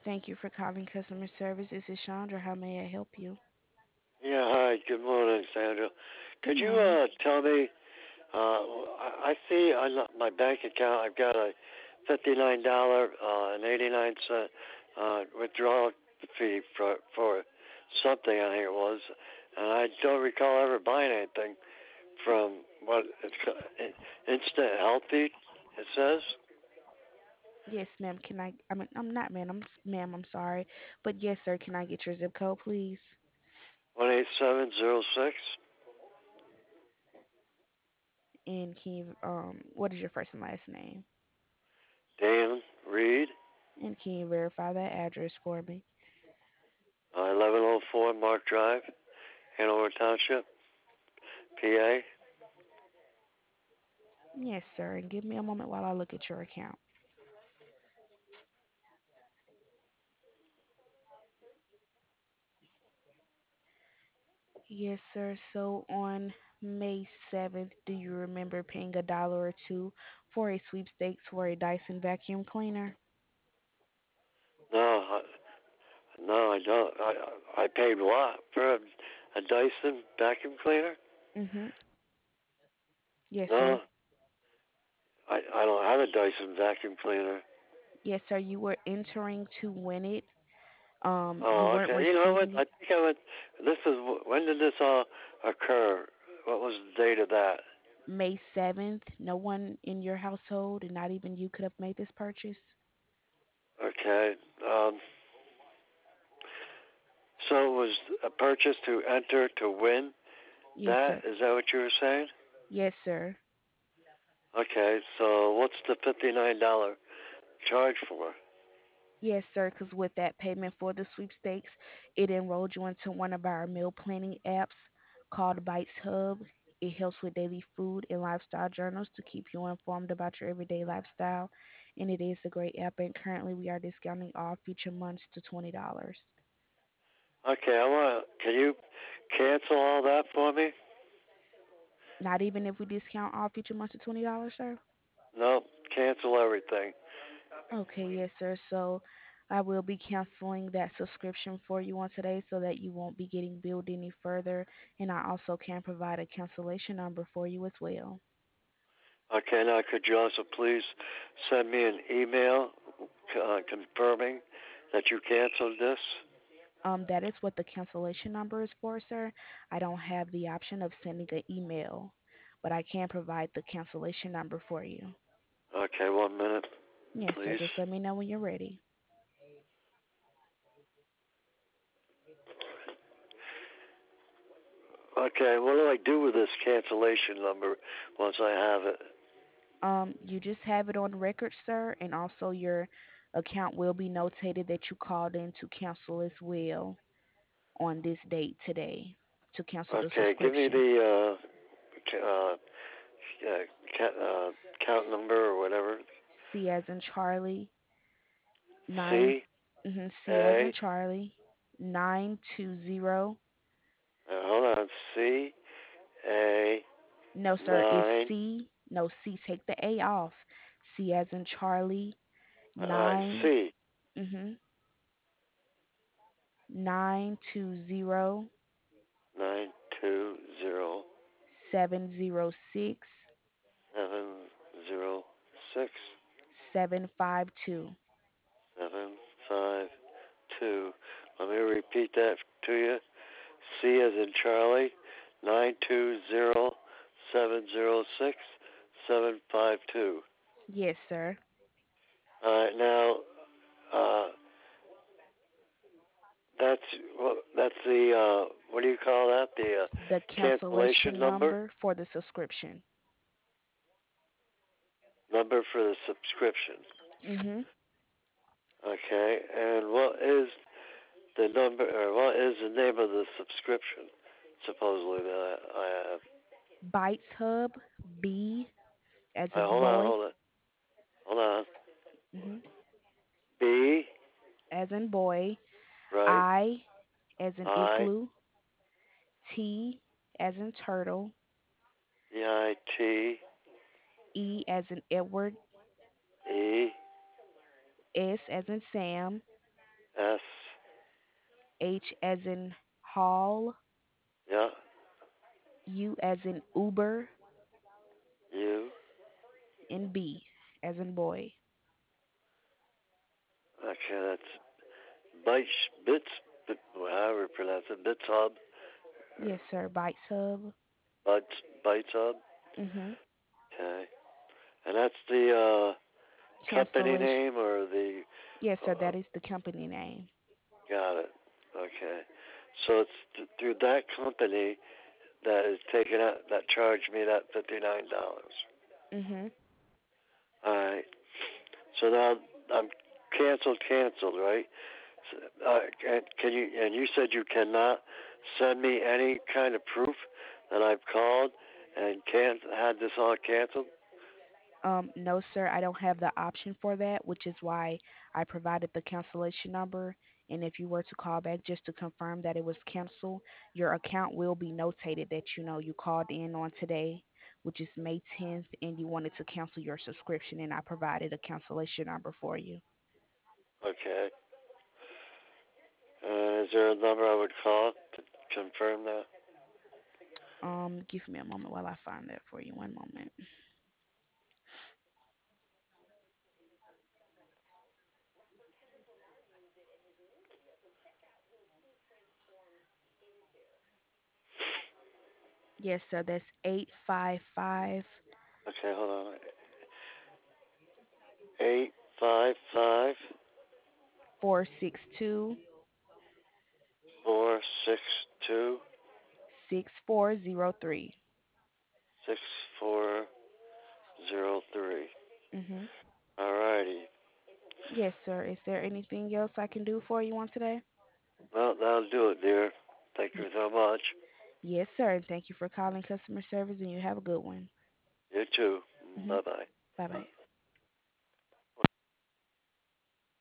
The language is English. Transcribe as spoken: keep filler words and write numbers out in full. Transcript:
Thank you for calling customer service. This is Chandra. How may I help you? Yeah, hi. Good morning, Sandra. Good Could you morning. uh, tell me? Uh, I I see on my bank account I've got a fifty-nine dollar uh, and eighty-nine cent uh, withdrawal fee for for something I think it was, and I don't recall ever buying anything from what it's ca- Instant Healthy. It says Yes, ma'am. Can I? I mean, I'm not, ma'am. I'm s- ma'am. I'm sorry, but yes, sir. Can I get your zip code, please? one eight seven zero six. And can you, um, what is your first and last name? Dan Reed, And can you verify that address for me? uh, eleven oh four Mark Drive, Hanover Township, P A. Yes, sir. And give me a moment while I look at your account. Yes, sir. So on May seventh, do you remember paying a dollar or two for a sweepstakes for a Dyson vacuum cleaner? No, No, I don't. I I paid what for a, a Dyson vacuum cleaner? Mm-hmm. Yes, sir. No, I I don't have a Dyson vacuum cleaner. Yes, sir. You were entering to win it. Um, you Oh, weren't okay. You know what? receiving I it think I went. This is when did this all occur? What was the date of that? May seventh. No one in your household, and not even you, could have made this purchase. Okay. Um. So it was a purchase to enter to win. Yes, That sir. is that what you were saying? Yes, sir. Okay. So what's the fifty nine dollar charge for? Yes, sir. Because with that payment for the sweepstakes, it enrolled you into one of our meal planning apps called Bites Hub. It helps with daily food and lifestyle journals to keep you informed about your everyday lifestyle. And it is a great app. And currently, we are discounting all future months to twenty dollars. Okay. I want. Can you cancel all that for me? Not even if we discount all future months to twenty dollars, sir? No. Cancel everything. Okay, yes, sir. So I will be canceling that subscription for you on today so that you won't be getting billed any further. And I also can provide a cancellation number for you as well. Okay, now could you also please send me an email uh, confirming that you canceled this? Um, that is what the cancellation number is for, sir. I don't have the option of sending an email, but I can provide the cancellation number for you. Okay, one minute, Yes, sir. please. Just let me know when you're ready. Okay, what do I do with this cancellation number once I have it? Um, you just have it on record, sir, and also your account will be notated that you called in to cancel as well on this date today to cancel the Okay, give me subscription. the uh, uh, uh, ca- uh, count number or whatever. C as in Charlie, nine, C mm-hmm, C as in A. Charlie, nine two zero. Uh, hold on. C A No, sir, it's nine. C. No, C. Take the A off. C as in Charlie, Uh, nine, C mm-hmm, nine two zero nine two zero seven zero six seven zero six. seven five two. seven five two. Let me repeat that to you. C as in Charlie, nine two zero seven zero six seven five two. Yes, sir. All right, now uh, that's well, that's the uh, what do you call that? The uh, The cancellation cancellation number number for the subscription. number for the subscription. Mm-hmm. Okay, and what is the number or what is the name of the subscription? Supposedly that I, I have. Bites Hub, B as Uh, in hold on, boy, hold on, hold on. mm-hmm, B, as in boy, right? I as in I, igloo, T as in turtle, E I T, E as in Edward, E, S as in Sam, S. H as in hall, Yeah. U as in Uber, U. and B as in boy. Okay, that's Bytes, Bits, bit, however you pronounce it, Bits Hub, Yes, sir. Bites Hub. Bytes, Bytes Hub. Mhm. Okay. And that's the uh, company Cancellation. name or the. Yes, sir. Uh, That is the company name. got it. Okay. So it's th- through that company that is taking out that charged me that fifty nine dollars. Mhm. All right. So now I'm canceled, canceled, right? So, uh, can, can you? And you said you cannot send me any kind of proof that I've called and can't had this all canceled. Um, no, sir, I don't have the option for that, which is why I provided the cancellation number. And if you were to call back just to confirm that it was canceled, your account will be notated that you know you called in on today, which is May tenth, and you wanted to cancel your subscription, and I provided a cancellation number for you. Okay. Uh, is there a number I would call to confirm that? Um, give me a moment while I find that for you. One moment. Yes, sir, that's eight five five Okay, hold on. Eight five five four six two four six two six four zero three. six four zero three. Mm-hmm. All righty. Yes, sir. Is there anything else I can do for you on today? Well, that'll do it, dear. Thank you so much. Yes, sir. And thank you for calling customer service, and you have a good one. You too. Hmm. Bye bye.